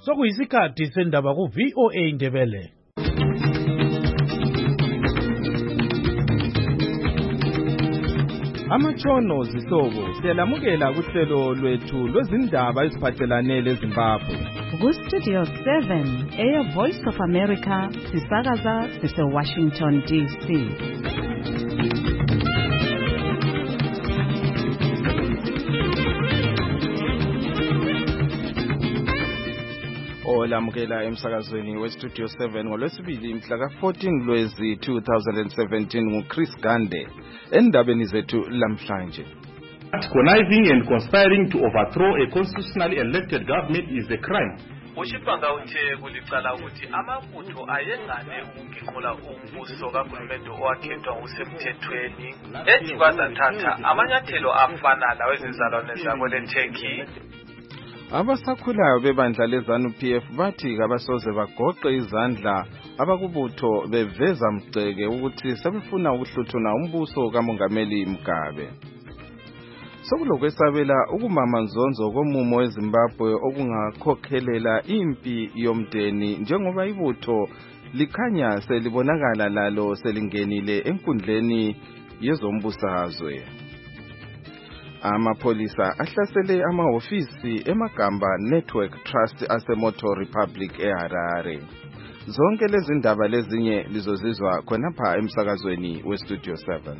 Sokuyisikhathi sendaba ku VOA Ndebele. Amatshono zihlobo siyalamukela kuhlelo lwethu lwezindaba eziphathelane leZimbabwe. Ku Studio 7 Air Voice of America sisakaza sise-Washington DC. Olamukela emsakazweni we-Studio 7 ngolwesibili mhla ka-14 Lwezi 2017 nguChris Gande endabeni zethu lamhlanje. Conniving and conspiring to overthrow a constitutionally elected government is a crime. Ushipanga uthe kulicala ukuthi amabutho ayengane ukungiqola umbuso kahulumende owakhethwa ngokusemthethweni ethi kwazathatha amanyathelo afana lawezizalwane zakweleTurkey. Abasakhulayo bebandla leZANU-PF bathi kabasoze bagoqe izandla abakubutho beveza mgceke ukuthi sebefuna ukuhluthuna umbuso kaMongameli Mugabe. Sokulokwesabela ukumama nzonzo komumo weZimbabwe okungakhokhelela impi yomdeni njengoba ibutho likhanya selibonakala lalo selingenile enkundleni yezombusazwe. Amapholisa ahlasele amahofisi eMagamba Network Trust aseMoto Republic eHarare. Zonke lezi ndaba lezinye lizozizwa khonapha emsakazweni weStudio 7.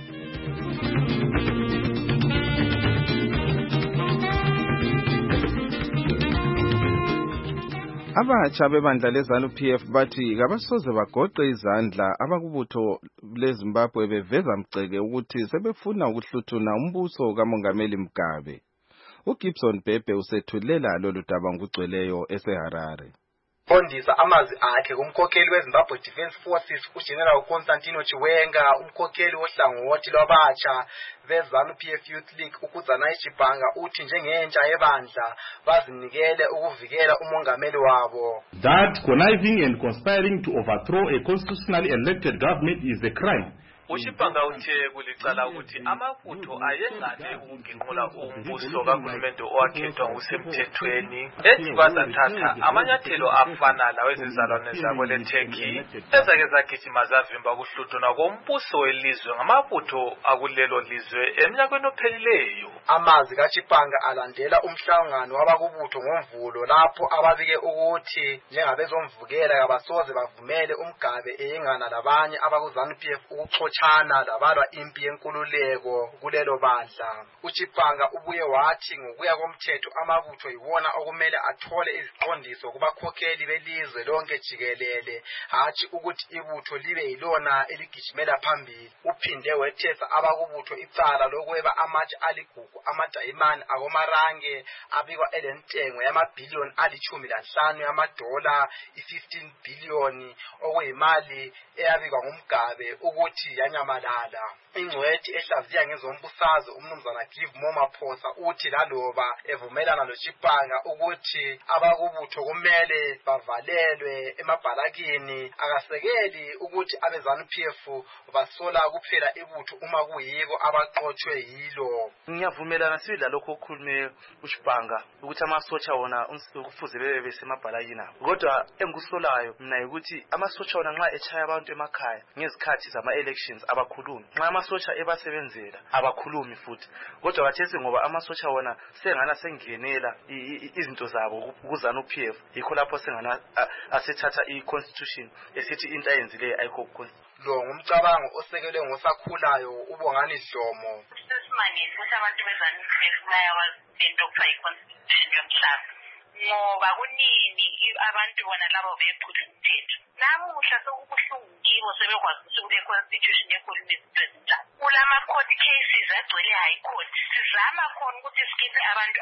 Abatsha bebandla leZANU-PF bathi kabasoze bagoqe izandla abakubutho leZimbabwe beveza mgceke ukuthi sebefuna ukuhluthuna umbuso kaMongameli Mugabe. uGibson Bhebhe usethulela lolu daba ngugcweleyo eseHarare. Fondisa amazwi akhe kumkhokheli weZimbabwe Defence Forces uGeneral Constantino Chiwenga, umkhokheli wohlangothi lwabatsha beZANU-PF Youth League uKudzanayi Chipanga uthi njengentsha yebandla bazinikele ukuvikela umongameli wabo. That conniving and conspiring to overthrow a constitutionally elected government is a crime. Ushipanga uthe kulicala ukuthi amabutho ayengane ukungiqola umbuso kahulumende owakhethwa ngokusemthethweni ethi kwazathatha amanyathelo afana lawezizalwane zakweleTurkey ezake zagijima zavimba ukuhluthuna kombuso welizwe ngamabutho akulelo lizwe eminyakeni ophelileyo. Amazwi kaChipanga alandela umhlangano wabakubutho ngoMvulo lapho ababike ukuthi njengabezomvukela kabasoze bavumele uMgabe eyengana labanye abakuZANU-PF ukuxoxana labalwa impi yenkululeko kulelo bandla. uChipanga ubuye wathi ngokuya komthetho amabutho yiwona okumele athole iziqondiso kubakhokheli belizwe lonke jikelele, hathi ukuthi ibutho libe yilona eligijimela phambili. Uphinde wethesa abakubutho icala lokweba amatshe aligugu amadayimani akomarange abikwa elentengo yamabhiliyoni ali-15 yamadola, i-15 billion okuyimali eyabikwa nguMgabe ukuthi yanyamalala. Ingcwethi ehlaziya ngezombusazwe umnumzana Give Momaphosa uthi laloba evumelana noChipanga ukuthi abakubutho kumele bavalelwe emabhalakini, akasekeli ukuthi abeZANU-PF basola kuphela ibutho uma kuyibo abaqothwe yilo. Ngiyavumelana sibidla lokho okukhulume uChipanga ukuthi amasotsha wona kufuze bebe besemabhalakini. Kodwa engikusolayo mina ukuthi amasotsha wona nxa echaya abantu emakhaya ngezikhathi zama-elections abakhulumi. Nxa amasotsha ebasebenzela abakhulumi futhi. Kodwa bathesi ngoba amasotsha wona sengana sengenela izinto zabo kuZANU-PF, yikho lapho sengana asethatha i-constitution esithi into ayenzileyo ayikho. Lo ngumcabango osekelwe ngosakhulayo uBongani Dlomo. Sesimangise ukuthi abantu beZANU-PF bayawazi into okuthiwa i-constitution yomhlaba ngoba kunini abantu bona labo bephula umthetho. Namuhla sokubuhlungu kibo sebekwazi ukuthi kule-constitution ekhuluma izinto ezinjani. Kulama-court cases agcwele high court sizama khona ukuthi sikhiphe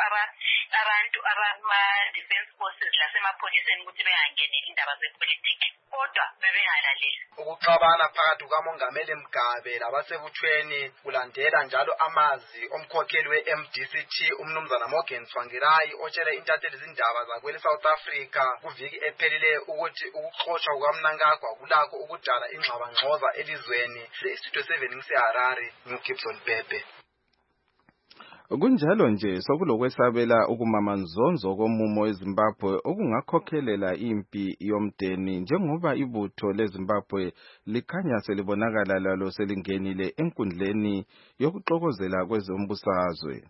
abantu abama-defense forces lasemapholiseni ukuthi bengangeneli indaba zepolitiki, kodwa bebengalaleli. Ukuxabana phakathi kukaMongameli Mugabe labasebuthweni kulandela njalo amazwi omkhokheli we-MDCT umnumzana Morgan Tsvangirai otshele intatheli izindaba zakwele South Africa kuviki ephelileyo ukuthi ukuxoshwa kukaMnangagwa kulakho ukudala ingxabangxoza elizweni. Studio 7 ngiseHarare, nguGibson Bhebhe. Kunjalo nje sokulokwesabela ukumamanzonzo komumo eZimbabwe okungakhokhelela impi yomdeni njengoba ibutho leZimbabwe likhanya selibonakala lalo selingenile enkundleni yokuxokozela kwezombusazwe.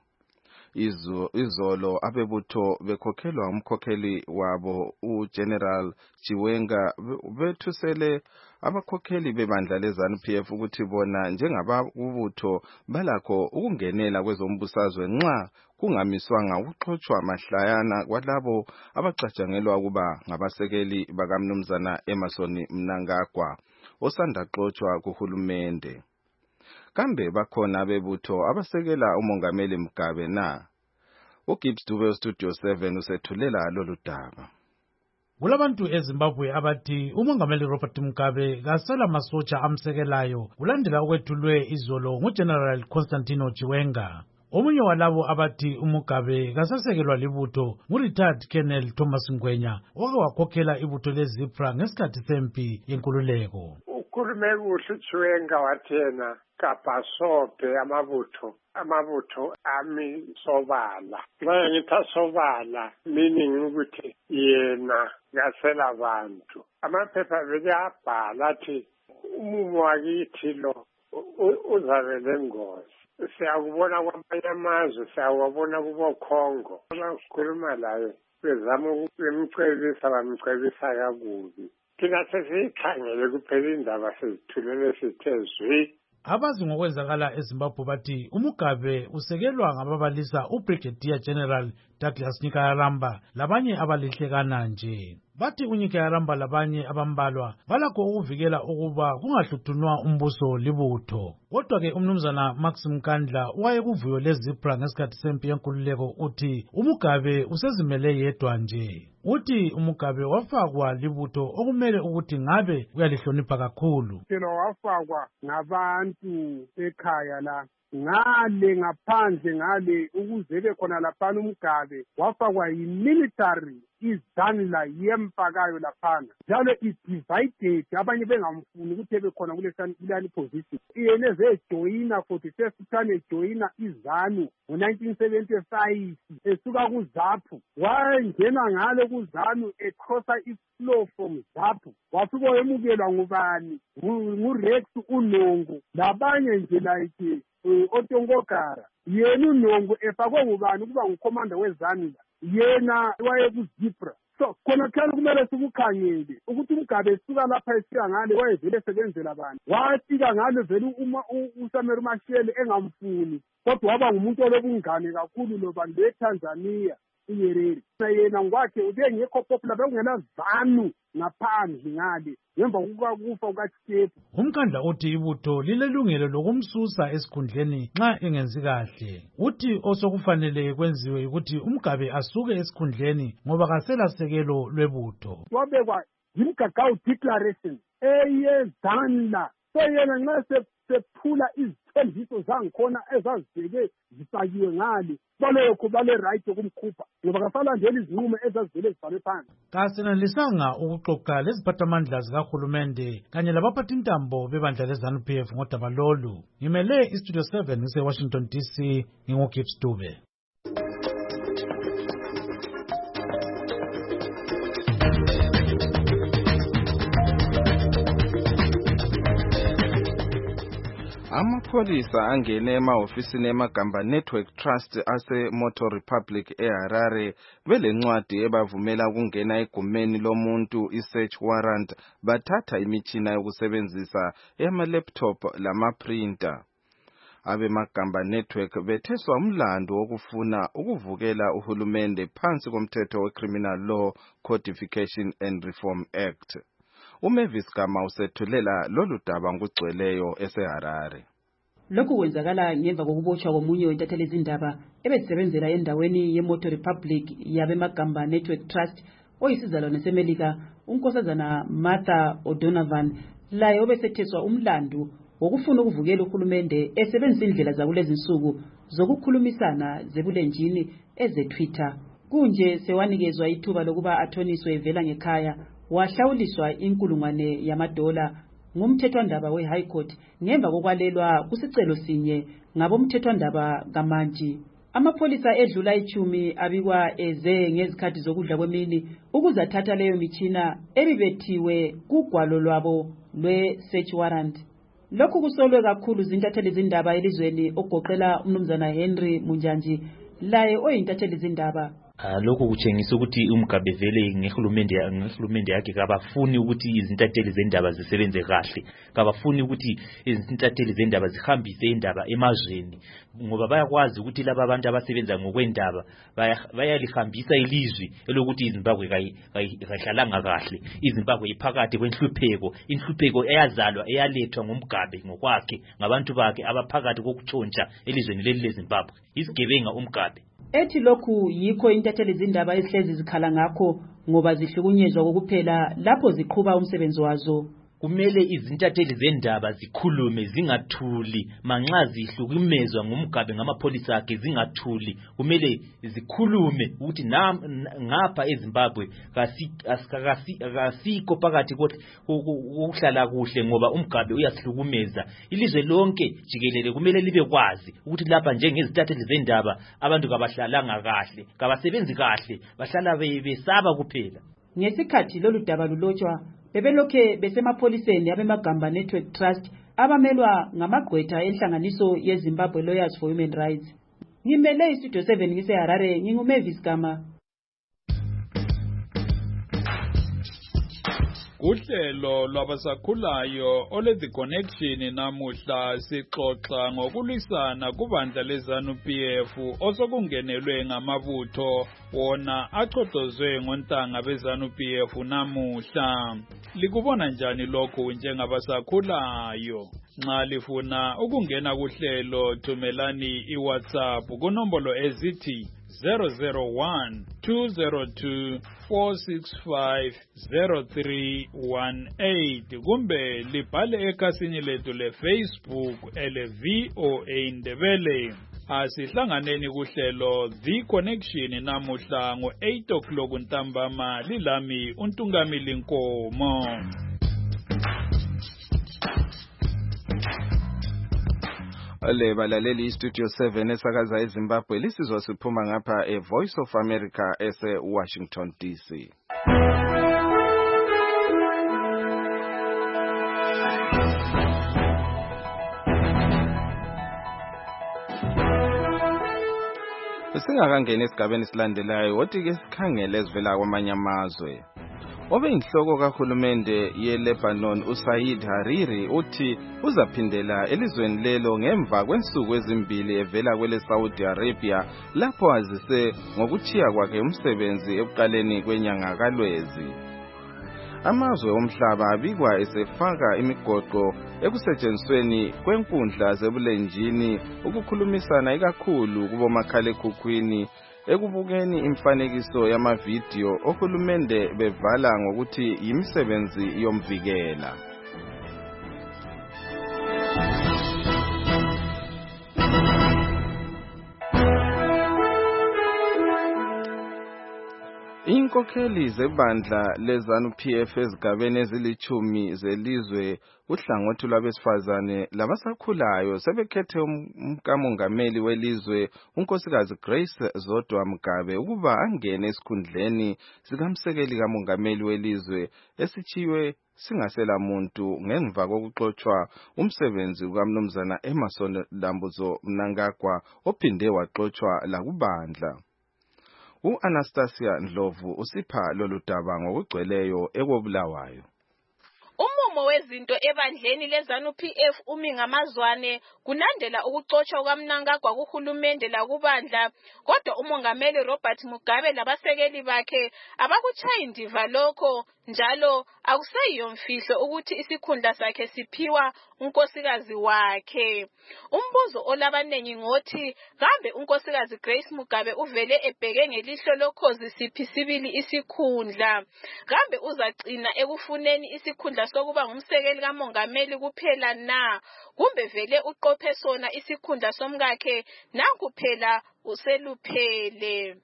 Izolo abebutho bekhokhelwa umkhokheli wabo uGeneral Chiwenga bethusele abakhokheli bebandla leZANU-PF ukuthi bona njengababutho balakho ukungenela kwezombusazwe nxa kungamiswanga ukuxotshwa mahlayana kwalabo abacatshangelwa ukuba ngabasekeli bakamnumzana Emmerson Mnangagwa osanda xotshwa kuhulumende. Kambe bakhona abebutho abasekela umongameli Mugabe na? uGibbs Dube Studio 7 usethulela lolu daba. Kulabantu eZimbabwe abathi umongameli Robert Mugabe kasela masotsha amsekelayo kulandela ukwethulwe izolo nguGeneral Constantino Chiwenga. Omunye walabo abathi uMugabe kasasekelwa libutho ngu-retired Colonel Thomas Ngwenya oke wakhokhela ibutho leZIPRA ngesikhathi sempi yenkululeko. Ukhulume kuhle uChiwenga wathena kabhasobhe amabutho ami sobala. Nxa ngithi asobala meaning ukuthi yena ngasela abantu. Amaphepha bekayabhala athi umumo wakithi lo uzabe lengozi. Siyakubona kwamanye amazwe, siyawabona kuboKhongo. Abakhuluma laye bezama ukumcebisa bamcebisa kakubi. Thina sesiyikhangele kuphela indaba sezithulele sithe zwi. Abazi ngokwenzakala eZimbabwe bathi uMugabe usekelwa ngababalisa uBrigadier General Douglas Nyikayaramba labanye abalihlekana nje. Bathi uNyikayaramba labanye abambalwa balakho ukuvikela ukuba kungahluthunwa umbuso libutho. Kodwa ke umnumzana Max Mkandla wayekuvuyo leZIPRA ngesikhathi sempi yenkululeko uthi uMugabe usezimele yedwa nje. Uthi uMugabe wafakwa libutho okumele ukuthi ngabe uyalihlonipha kakhulu. Wafakwa ngabantu ekhaya la ngale ngaphandle ngale ukuze bekhona laphana uMugabe wafakwa yimilitary izanla yempakayo laphana njalo i-divided abanye bengamfuni ukuthi bekhona kuleli position. Yena ezejoyina 41st time ejoyina izanu ngo-1975 esuka kuZAPU wangena ngale kuZANU ecrossa iflow from ZAPU wafika wayemukelwa ngubani nguRex uNongo labanye nje like oTongogara. Yena uNongo efakwe ngubani ukuba ngukomanda wezanla yena wayekuZIPRA. So khona khona kumele sikukhangele ukuthi uMugabe esuka lapha esiya ngale wayevele sebenzela abantu wafika ngale vele uSamir Machel engamfuni kodwa waba ngumuntu olobungane kakhulu lobantu beTanzania uYerere. Yena ngokwakhe ubengekho popular bekungena ZANU ngaphandle ngale ngemva kufa kukaChisefu. Umkhandla uthi ibutho lilelungelo lokumsusa esikhundleni nxa engenzi kahle. Uthi osokufanele kwenziwe ukuthi uMugabe asuke esikhundleni ngoba kasela sekelo lwebutho. Wabekwa yimgagao declaration eyezanla seyena nxa sephula izithembiso zangikhona ezazibeke zifakiwe ngale balokho bale right yokumkhupha ngoba kasalandela izinqumo ezazivele zibhalwe phansi. Kasenalisanga ukuxoxa leziphathamandla zikahulumende kanye labaphathintambo bebandla leZANU-PF ngodaba lolu. Ngimele iStudio 7 ngise-Washington DC nginguGibbs Dube. Amapholisa angene emahofisini eMagamba Network Trust ase-Moto Republic eHarare belencwadi ebavumela ukungena egumeni lomuntu i-search warrant bathatha imitshina yokusebenzisa ema-laptop lama-printer. AbeMagamba Network betheswa umlando wokufuna ukuvukela uhulumende phansi komthetho we-Criminal Law Codification and Reform Act. uMavis Gama usethulela lolu daba ngugcweleyo eseHarare. Lokhu kwenzakala ngemva kokubotshwa komunye wentatheli izindaba ebesebenzela endaweni yeMoto Republic yabeMagamba Network Trust oyisizalwane seMelika unkosazana Martha O'Donovan laye obesetheswa umlando wokufuna ukuvukela uhulumende esebenzisa indlela zakulezi insuku zokukhulumisana zebulenjini eze-Twitter. Kunje sewanikezwa ithuba lokuba athoniswe evela ngekhaya wahlawuliswa $1,000 ngumthethwandaba we-High Court ngemva kokwalelwa kusicelo sinye ngabomthethwandaba kaManji. Amapholisa edlula 10 abikwa eze ngezikhathi zokudla kwemini ukuze athatha leyo mitshina ebibethiwe kugwalo lwabo lwe-search warrant. Lokhu kusolwe kakhulu zintatheli zindaba elizweni ogoqela umnumzana Henry Munjanji laye oyintatheli zindaba. Lokho kutshengisa ukuthi uMgabe vele ngehulumende yakhe kabafuni ukuthi izintatheli zendaba zisebenze kahle, kabafuni ukuthi izintatheli zendaba zihambise indaba emazweni, ngoba bayakwazi ukuthi laba abantu abasebenza ngokwendaba bayalihambisa ilizwi elokuthi iZimbabwe kayihlalanga kahle, iZimbabwe iphakathi kwenhlupheko, inhlupheko eyazalwa eyalethwa nguMgabe ngokwakhe ngabantu bakhe abaphakathi kokutshontsha elizweni leli leZimbabwe. Isigebenga uMgabe. Ethi lokhu yikho intatheli zindaba ezihlezi zikhala ngakho ngoba zihlukunyezwa kokuphela lapho ziqhuba umsebenzi wazo. Kumele izintatheli zendaba zikhulume zingathuli, manxa zihlukumezwa ngumgabe ngamapholisa akhe zingathuli. Kumele zikhulume ukuthi ngapha eZimbabwe kasikho phakathi kokuhlala kuhle ngoba umgabe uyasihlukumeza. Ilizwe lonke jikelele kumele libe kwazi ukuthi lapha njengezintatheli zendaba abantu kabahlalanga kahle, kabasebenzi kahle, bahlala besaba kuphela. Ngesikhathi lolu daba lulotshwa bebelokhe besemapholiseni abemagamba Network Trust abamelwa ngamagqwetha enhlanganiso yeZimbabwe Lawyers for Human Rights. Ngimele iStudio 7 ngiseHarare, nginguMavis Gama. Uhlelo lwabasakhulayo ole The Connection namuhla sixoxa ngokulwisana kubandla leZANU-PF osokungenelwe ngamabutho wona aqoqozwe ngontanga beZANU-PF namuhla. Likubona njani lokho njengabasakhulayo? Nxa lifuna ukungena kuhlelo thumelani iWhatsApp kunombolo ezithi 001-202-465-0318 kumbe libhale ekhasini lethu leFacebook ele-VOA Ndebele. Asihlanganeni kuhlelo The Connection namuhla ngo-8 o'clock ntambama lilami uNtungamili Nkomo. Ole balaleli iStudio 7 esakaza eZimbabwe lisizwa siphuma ngapha eVoice of America ese-Washington DC. Singakangena esigabeni silandelayo wothi ke sikhangele ezivela kwamanye amazwe. Obeyinhloko kahulumende yeLebanon uSaid Hariri uthi uzaphindela elizweni lelo ngemva kwensuku ezimbili evela kwele Saudi Arabia lapho azise ngokuthiya kwakhe umsebenzi ekuqaleni kwenyanga kaLwezi. Amazwe omhlaba abikwa esefaka imigoqo ekusetshenzisweni kwenkundla zebulenjini ukukhulumisana ikakhulu kubomakhalekhukhwini ekubukeni imfanekiso yamavidiyo ohulumende bevala ngokuthi yimisebenzi yomvikela. Inkokheli zebandla leZANU-PF ezigabeni ezilithumi zelizwe uhlangothi lwabesifazane labasakhulayo sebekhethe umkamongameli welizwe unkosikazi Grace Zodwa Mugabe ukuba angene esikhundleni sikamsekeli kamongameli welizwe esithiwe singasela muntu ngemva kokuxoxwa umsebenzi kaMnumzana Emmerson Dambuzo Mnangagwa ophinde waxoxwa lakubandla. U-Anastasia Ndlovu usipha lolu daba ngokugcweleyo ekobulawayo. Umumo wezinto ebandleni leZANU-PF umi ngamazwane kunandela ukuxoxwa kukaMnangagwa kuhulumende lakubandla, kodwa umongameli Robert Mugabe labasekeli bakhe abakuchayi indiva lokho, njalo akuseyiyo mfihlo ukuthi isikhundla sakhe siphiwa unkosikazi wakhe. Umbuzo olabanengi ngothi kambe unkosikazi Grace Mugabe uvele ebheke ngelihlo lokhozi siphi sibili isikhundla? Kambe uzagcina ekufuneni isikhundla sokuba ngumsekeli kamongameli kuphela na? Kumbe vele uqophe sona isikhundla somkakhe nakuphela useluphele?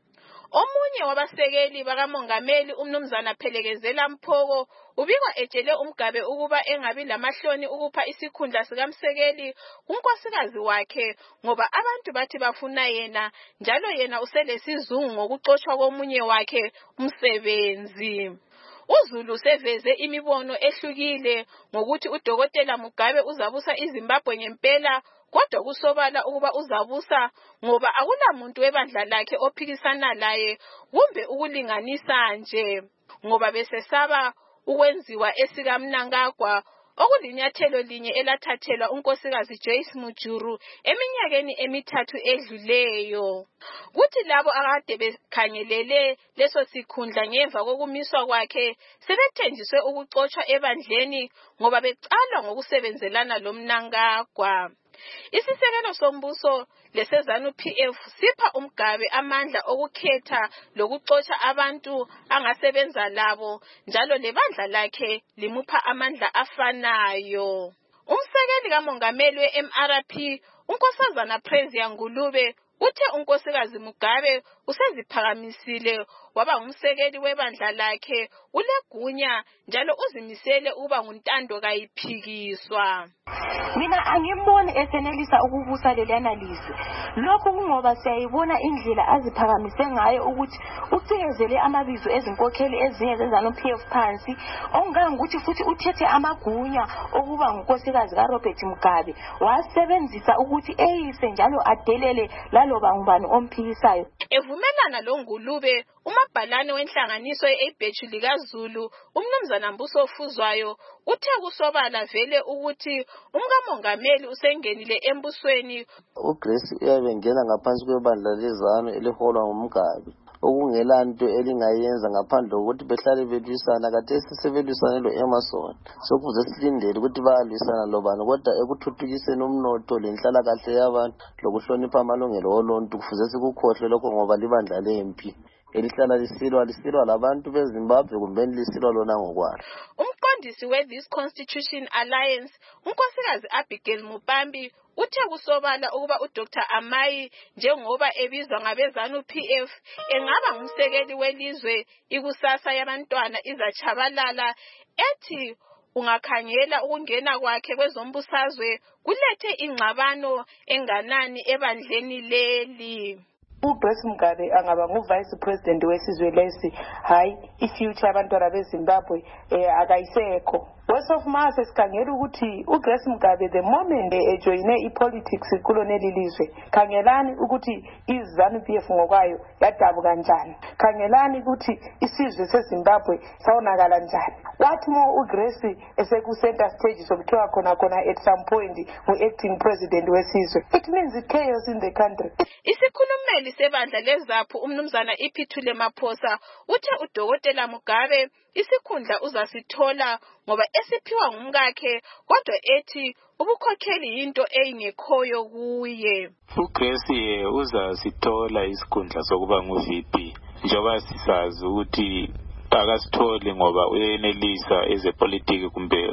Omunye wabasekeli bakamongameli umnumzana Phelekezela Mphoko ubikwa etshele uMgabe ukuba engabi lamahloni ukupha isikhundla sikamsekeli kunkosikazi wakhe ngoba abantu bathi bafuna yena njalo yena uselesizungu ngokuxotshwa komunye wakhe umsebenzi. uZulu seveze imibono ehlukile ngokuthi uDokotela Mugabe uzabusa iZimbabwe ngempela kodwa kusobala ukuba uzabusa ngoba akulamuntu webandla lakhe ophikisana laye kumbe ukulinganisa nje ngoba besesaba ukwenziwa esikaMnangagwa okulinyathelo linye elathathelwa unkosikazi Joyce Mujuru eminyakeni emithathu edluleyo. Kuthi labo akade bekhangelele leso sikhundla ngemva kokumiswa kwakhe sebethenjiswe ukuxotshwa ebandleni ngoba becalwa ngokusebenzelana loMnangagwa. Isisekelo sombuso lesezanu PF sipha uMgabe amandla okukhetha lokuxotsha abantu angasebenza labo njalo lebandla lakhe limupha amandla afanayo. Umsekeli kamongameli weMRP unkosazana Prezia Ngulube uthe unkosikazi Mugabe useziphakamisile waba ngumsekeli webandla lakhe ulegunya njalo uzimisele ukuba nguntando kayiphikiswa. Mina angiboni esenelisa ukubusa lelana lizwe. Lokho kungoba siyayibona indlela aziphakamise ngayo ukuthi uciyezele amabizo ezinkokheli ezinye zezanu PF phansi ongangukuthi futhi uthethe amagunya okuba ngunkosikazi kaRobert Mugabe wasebenzisa ukuthi eyise njalo adelele laloba ngubani omphikisayo. Evumelana loNgulube umabhalane wenhlanganiso yeBhethu likaZulu umnumzana Mbuso Fuzwayo uthe kusobala vele ukuthi umkamongameli usengenile embusweni. uGrace uyabengena ngaphansi kwebandla lezanu eliholwa nguMgabe okungelanto elingayenza ngaphandle kokuthi behlale belwisana khathesi sebelwisane lo-Emerson sokuze silindele ukuthi bayalwisana lobani kodwa ekuthuthukiseni umnotho lenhlalakahle yabantu lokuhlonipha amalungelo oluntu kufuze sikukhohle lokho ngoba libandla lempi elihlala lisilwa labantu beZimbabwe kumbe lisilwa lona ngokwalo. Umqondisi we-This Constitution Alliance unkosikazi Abigail Mupambi uthe kusobala ukuba uDr Amayi njengoba ebizwa ngabezanu PF engaba ngumsekeli welizwe ikusasa yabantwana izachabalala ethi ungakhangela ukungena kwakhe kwezombusazwe kulethe ingxabano enganani ebandleni leli. uGrace Mugabe angaba nguvice president wesizwe lesi hayi ifuture abantwana beZimbabwe akayisekho. West of Mars sikhangela ukuthi uGrace Mugabe the moment ejoyine ipolitics kuloneli lizwe khangelani ukuthi iZanu PF ngokwayo yadabuka kanjani, khangelani ukuthi isizwe seZimbabwe sawonakala njani. Wathi mo uGrace eseku center stage sokuthiwa khona at some point acting president wesizwe, it means chaos in the country. Isikhulumeli sebandla lezaphu umnumzana Iphithule Maphosa uthe uDokotela Mugabe isikhundla uzasithola ngoba esiphiwa ngumkakhe kodwa ethi ubukhokheli into eyingekhoyo kuye. uGrace uzasithola isikhundla sokuba nguVP njengoba sisazi ukuthi akasitholi ngoba uyenelisa ezepolitiki kumbe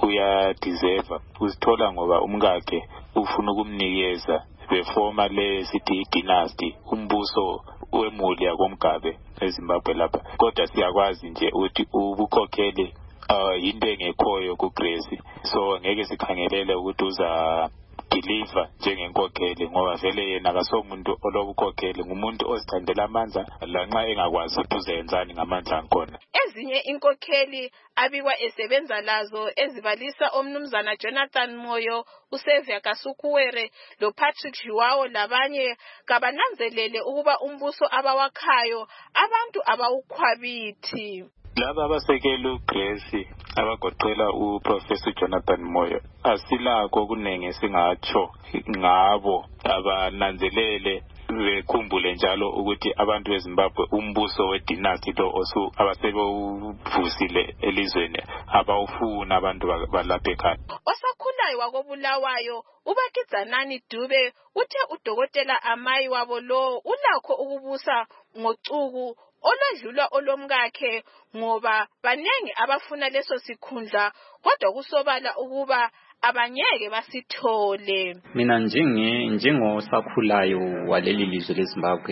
uyadeserve usithola ngoba umkakhe ufuna ukumnikeza befoma le sithi dynasty umbuso wemuli yakoMgabe eZimbabwe lapha kodwa siyakwazi nje ukuthi ubukhokheli yinto engekhoyo kuGrace so ngeke sikhangelele ukuthi uza deliver njengenkokheli ngoba vele yena akasomuntu olobukhokheli ngumuntu ozithandela amandla lanxa engakwazi ukuthi uzenzani ngamandla akhona. Ezinye inkokheli abikwa esebenza lazo ezibalisa omnumzana Jonathan Moyo, uSevia Kasukuwere loPatrick Jiwawo labanye kabananzelele ukuba umbuso abawakhayo abantu abawukhwabithi. Laba abasekela uGrace abagoqela uProfessor Jonathan Moyo asilakho kunenge singatsho ngabo abananzelele bekhumbule njalo ukuthi abantu beZimbabwe umbuso wedynasty lo abasebewuvusile elizweni abawufuna abantu balapha ekhaya. Osakhulayo wakobulawayo uBakidzanani Dube uthe uDokotela Amayi wabo lo ulakho ukubusa ngocuku olwadlula olomkakhe ngoba banengi abafuna leso sikhundla kodwa kusobala ukuba abanyeke basithole. Mina njengosakhulayo waleli lizwe leZimbabwe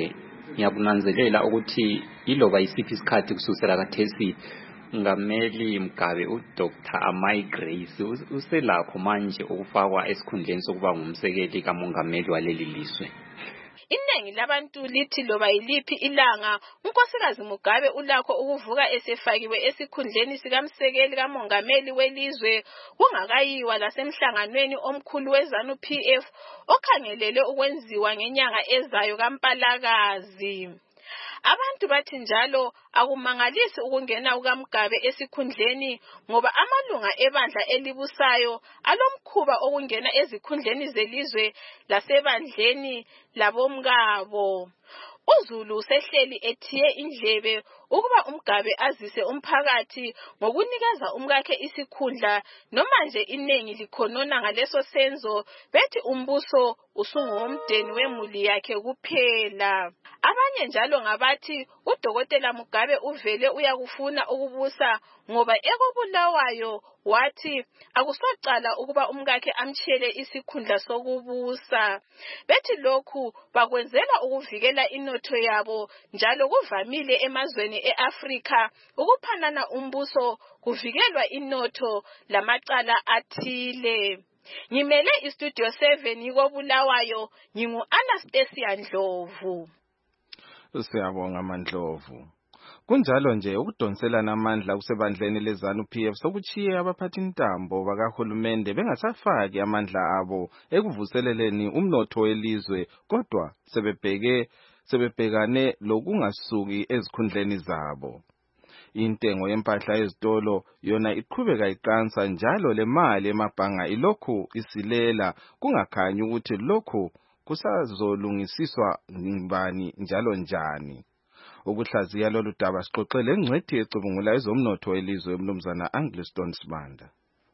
ngiyakunanzelela ukuthi iloba isiphi isikhathi kusukela khathesi ngameli Mgabe uDr. Amai Grace uselakho manje ukufakwa esikhundleni sokuba ngumsekeli kamongameli waleli lizwe. Iningi labantu lithi loba yiliphi ilanga unkosikazi Mugabe ulakho ukuvuka esefakiwe esikhundleni sikamsekeli kamongameli welizwe kungakayiwa lasemhlanganweni omkhulu weZanu PF okhangelele ukwenziwa ngenyanga ezayo kaMpalakazi. Abantu bathi njalo akumangalisi ukungena kukaMgabe esikhundleni ngoba amalunga ebandla elibusayo alomkhuba okungena ezikhundleni zelizwe lasebandleni labomkabo. uZulu sehleli ethiye indlebe ukuba uMgabe azise umphakathi ngokunikeza umkakhe isikhundla noma nje inengi likhonona ngaleso senzo bethi umbuso usungomdeni wemuli yakhe kuphela. Abanye njalo ngabathi uDokotela Mugabe uvele uyakufuna ukubusa ngoba ekobulawayo wathi akusocala ukuba umkakhe amtshiyele isikhundla sokubusa. Bethi lokhu bakwenzela ukuvikela inotho yabo njalo kuvamile emazweni eAfrika ukuphanana umbuso kuvikelwa inotho lamacala athile. Ngimele iStudio 7 yikobulawayo ngingu-Anastasia Ndlovu. Siyabonga Mandlovu. Kunjalo nje ukudonselana amandla kusebandleni leZanu PF sokuchiye abaphathi intambo bakahulumende bengasafaki amandla abo ekuvuseleleni umnotho welizwe kodwa sebebhekane lokungasuki ezikhundleni zabo. Intengo yempahla ezitolo yona iqhubeka iqansa njalo le mali emabhanga ilokhu isilela kungakhanyi ukuthi lokhu kusazolungisiswa ngibani njalo njani. Ukuhlaziya lolu daba sixoxele ingcwethi ecubungula ezomnotho welizwe umnumzana Angliston Sibanda.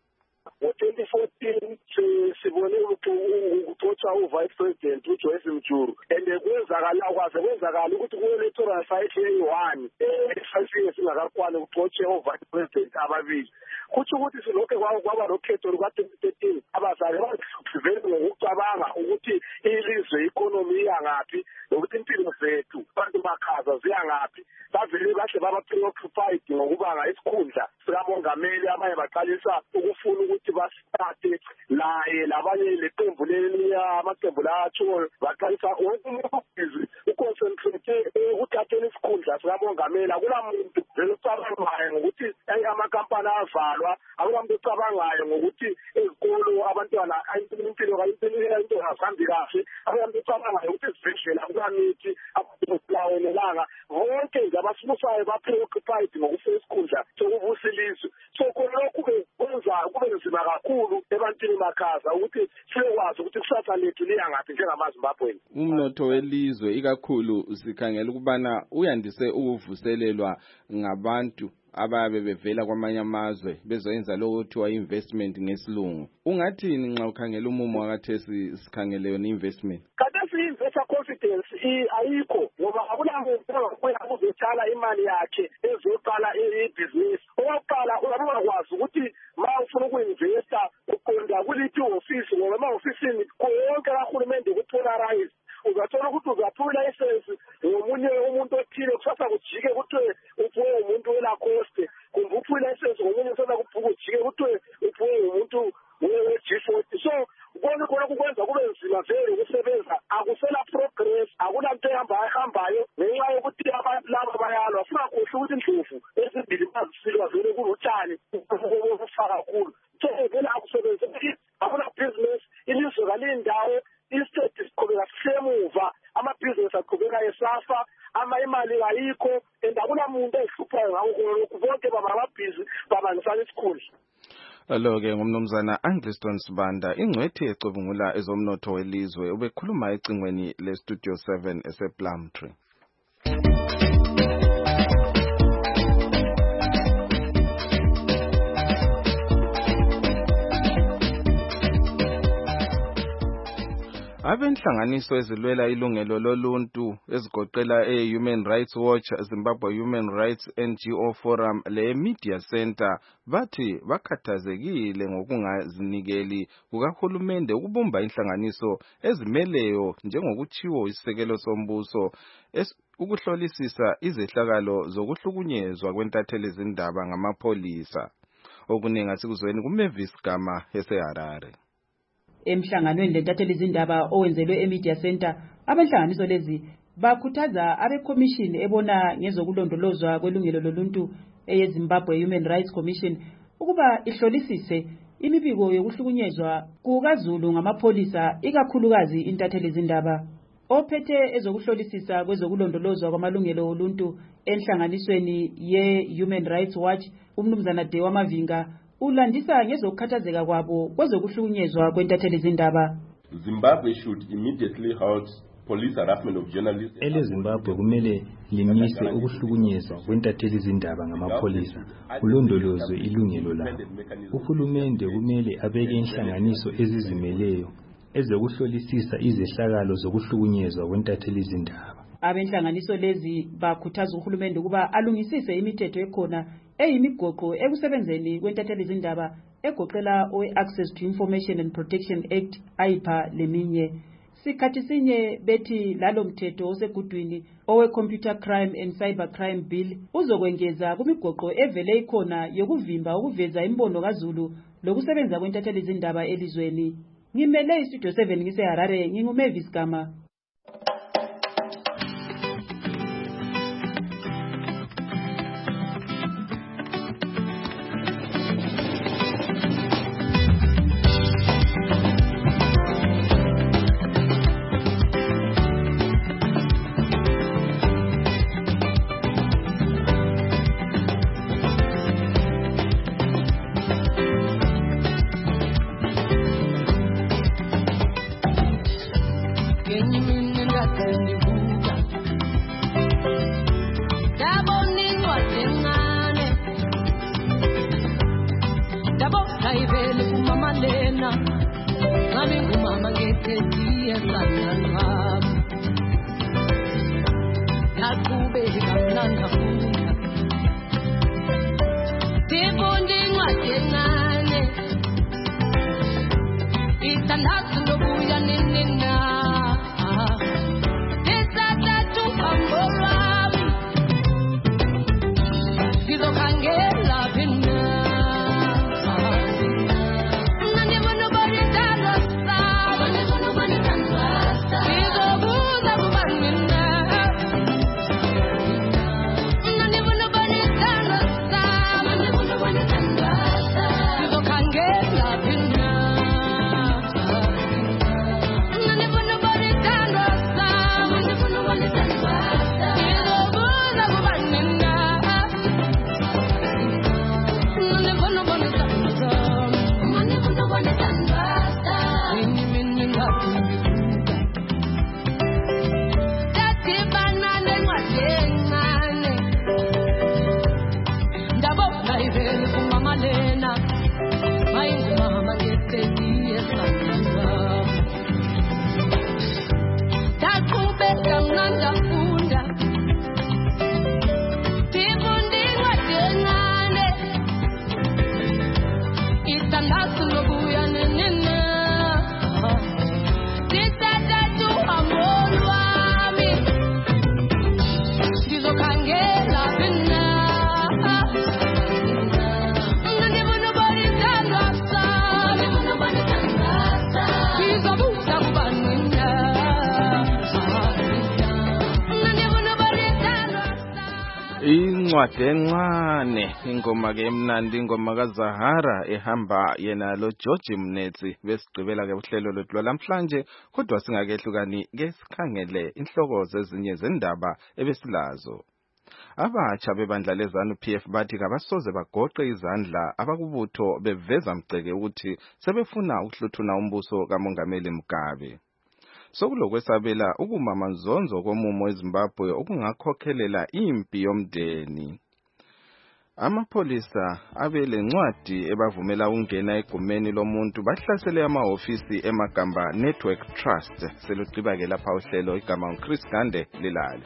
Ngo-2014 sibone ukuxotsha uVice President uJoyce Mjuru and kwenzakala ukuthi ku-electoral cycle eyi-1 esayifike singakakwani ukuxotshe oVice President ababili. Kutsho ukuthi silokhe kwaba lokhetho luka-2013 abazali basivele ngokucabanga ukuthi ilizwe ikonomi iyangaphi nokuthi impilo zethu abantu bakhaza ziyangaphi. Bavele bahle baba-preoccupied ngokubanga isikhundla sikamongameli abanye baqalisa ukufuna ukuthi basithathe naye labanye leqembu amaqembu latsho baqalisa uconcentrate ukuthathela isikhundla sikamongameli. Akulamuntu vele ucabangayo ngokuthi amakampani avalwa, akulamuntu ucabangayo ngokuthi ezikolo abantwana impilo into ahambi kahle, akulamuntu ucabangayo ukuthi izibhedlela akulamithi abulawelelanga. Bonke nje abasibusayo ba-preoccupied ngokufuna isikhundla sokubusa ilizwe. So lokhu-ke kwenza kube nzima kakhulu ebantwini bakhaza ukuthi siyekwazi ukuthi kusasa lethu liyangaphi njengamaZimbabweni. Umnotho welizwe ikakhulu sikhangela ukubana uyandise ukuvuselelwa ngabantu ababe bevela kwamanye amazwe bezoyenza lokho kuthiwa investment ngesilungu. Ungathini nxa ukhangela umumo wakathesi sikhangele yona investment? Khathesi investor confidence ayikho ngoba akulamuntu uzothala imali yakhe ezoqala ibhizinisi. Okokuqala uyakwazi ukuthi ma ufuna uku-investa uqonda kuliphi ihhovisi ngoba ema-ofisini konke kahulumende ku-polarize. Uzathola ukuthi uzaphiwa ilayisensi ngomunye umuntu othile kusasa kujike kuthiwe uphiwe umuntu welacoste, kumbe uphiwe ilayisensi ngomunye kusasa kujike kuthiwe uphiwe umuntu we-G40. So konke khona kukwenza kube nzima vele ukusebenza, akusela progress, akulanto ehambayo ngenxa yokuthi abantu laba bayalwa. Funa kuhle ukuthi Ndlovu ezibili bazisilwa vele kulutshani okufa kakhulu. So vele akusebenzeki, akuna business, ilizwe kalindawo, istate siqhubeka sisemuva, amabhizinisi aqhubeka esafa, imali ayikho, and akulamuntu ehluphayo ngakho lokhu. Bonke bababhizi babanisana isikhundla. Alo-ke ngumnumzana Angliston Sibanda, ingcwethi ecubungula ezomnotho welizwe, ubekhuluma ecingweni leStudio 7 esePlumtree. Abenhlanganiso ezilwela ilungelo loluntu ezigoqela Human Rights Watch, Zimbabwe Human Rights NGO Forum le Media Center bathi bakhathazekile ngokungazinikeli kukahulumende ukubumba inhlanganiso ezimeleyo njengokutshiwo isisekelo sombuso ukuhlolisisa izehlakalo zokuhlukunyezwa kwentatheli zindaba ngamapholisa. Okuningi asikuzweni kuMavis Gama eseHarare. Emhlanganweni lentatheli zindaba owenzelwe eMedia Center, abenhlanganiso lezi bakhuthaza abeCommission ebona ngezokulondolozwa kwelungelo loluntu eyeZimbabwe Human Rights Commission ukuba ihlolisise imibiko yokuhlukunyezwa kukaZulu ngamapholisa ikakhulukazi intatheli zindaba. Ophethe ezokuhlolisisa kwezokulondolozwa kwamalungelo oluntu enhlanganisweni ye-Human Rights Watch, umnumzana Dewa Mavinga, ulandisa ngezokukhathazeka kwabo kwezokuhlukunyezwa kwentatheli zindaba. Zimbabwe should immediately halt police harassment of journalists. Zimbabwe kumele limise ukuhlukunyezwa kwentatheli zindaba ngamapholisa, kulondolozwe ilungelo labo. Uhulumende kumele abeke inhlanganiso ezizimeleyo ezokuhlolisisa izehlakalo zokuhlukunyezwa kwentatheli zindaba. Abenhlanganiso lezi bakhuthaza uhulumende ukuba alungisise imithetho ekhona eyimigoqo ekusebenzeni kwentatheli zindaba egoqela Access to Information and Protection Act AIPA leminye. Sikhathi sinye bethi lalo mthetho osegudwini owe-Computer Crime and Cyber Crime Bill uzokwengeza kumigoqo evele ikhona yokuvimba ukuveza imbono kaZulu lokusebenza kwentatheli zindaba elizweni. Ngimele istudio 7 ngiseHarare, nginguMavis Gama. Incwadi encane, ingoma ke emnandi, ingoma kaZahara ehamba yena lo George Mnetsi. Besigqibela ke uhlelo lwethu lamhlanje, kodwa singakehlukani ke sikhangele inhloko zezinye zendaba ebesilazo. Abatsha bebandla lezanu PF bathi kabasoze bagoqe izandla abakubutho beveza mgceke ukuthi sebefuna ukuhluthuna umbuso kaMongameli Mugabe. Sokulokwesabela ukumama Nzonzo komumo eZimbabwe okungakhokhelela impi yomdeni. Amapholisa abelencwadi ebavumela ukungena egumeni lomuntu bahlasele amahofisi eMagamba Network Trust. Seluqiba ke lapha uhlelo igama uChris Gande lilale.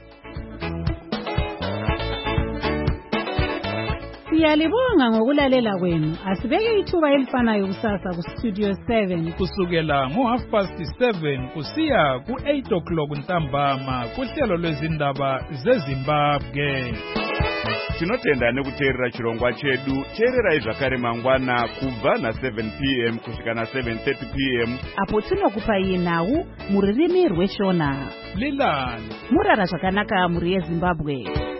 Siyalibonga ngokulalela kwenu. Asibeke ithuba elifanayo kusasa ku Studio 7 kusukela ngo7:30 kusiya ku8 ntambama kuhlelo lwezindaba zeZimbabwe. Tinotenda nekuteerera chirongwa chedu. Teererai zvakare mangwana kubva na7 p.m. kusvika na7:30 p.m. apo tinokupai nhau muririmi rweshona. Lilani murara zvakanaka muri yeZimbabwe.